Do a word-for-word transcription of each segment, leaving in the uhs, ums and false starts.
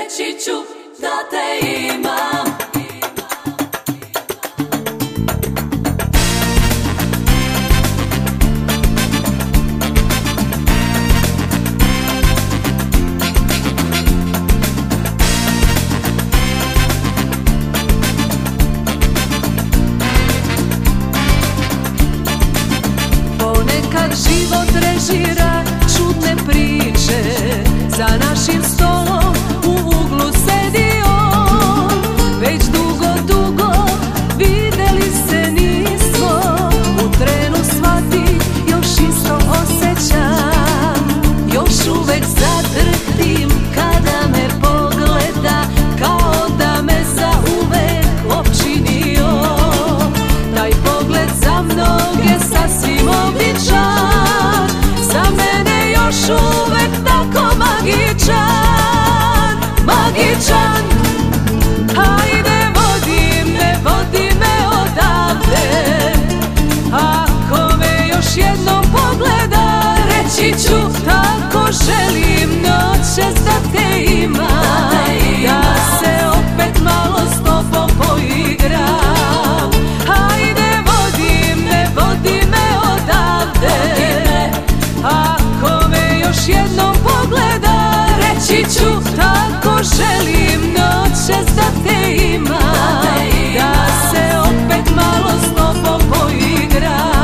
reći ću da te imam. Ponekad život režira čudne priče, za našim stolom u uglu sedi on. Već dugo, dugo videli se nismo, u trenu shvati još isto osjećam. Još uvek zadrhtim kada me pogleda, kao da me zauvek opčinio. Taj pogled za mnoge sasvim običan, za mene još uvek tako magičan, magičan. Hajde vodi me, vodi me odavde, ako me još jednom pogleda, reći ću tako želim noćas da te imam, da se opet malo s tobom poigram. Hajde vodi me, vodi me odavde, ako me još jednom pogleda, reći ću tako želim noćas da te imam, da se opet malo s tobom poigram.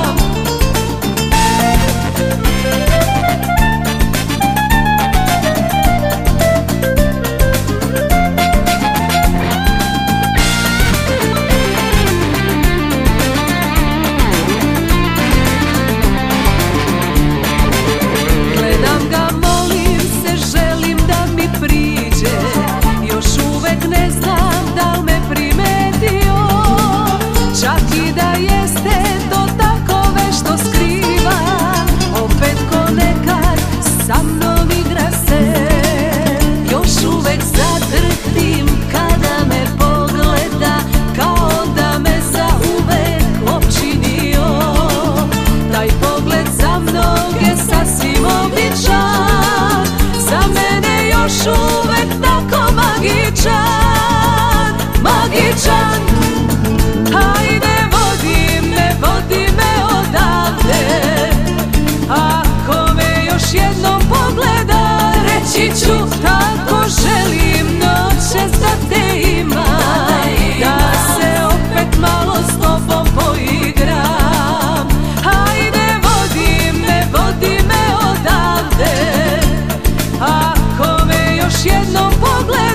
Gledam ga, molim se, želim da mi priđe, još uvek ne znam da li me primetio. Čak i da jeste, to tako vešto skriva, opet ko nekad sa mnom igra se. Još uvek zadrhtim kada me pogleda, kao da me zauvek opčinio. Taj pogled za mnoge sasvim običan, za mene još uvek tako magičan, magičan. Hajde vodi me, vodi me odavde, ako me još jednom pogleda, reći ću tako želim noćas da te imam, da se opet malo s tobom poigram. Hajde vodi me, vodi me odavde, ako me još jednom pogleda,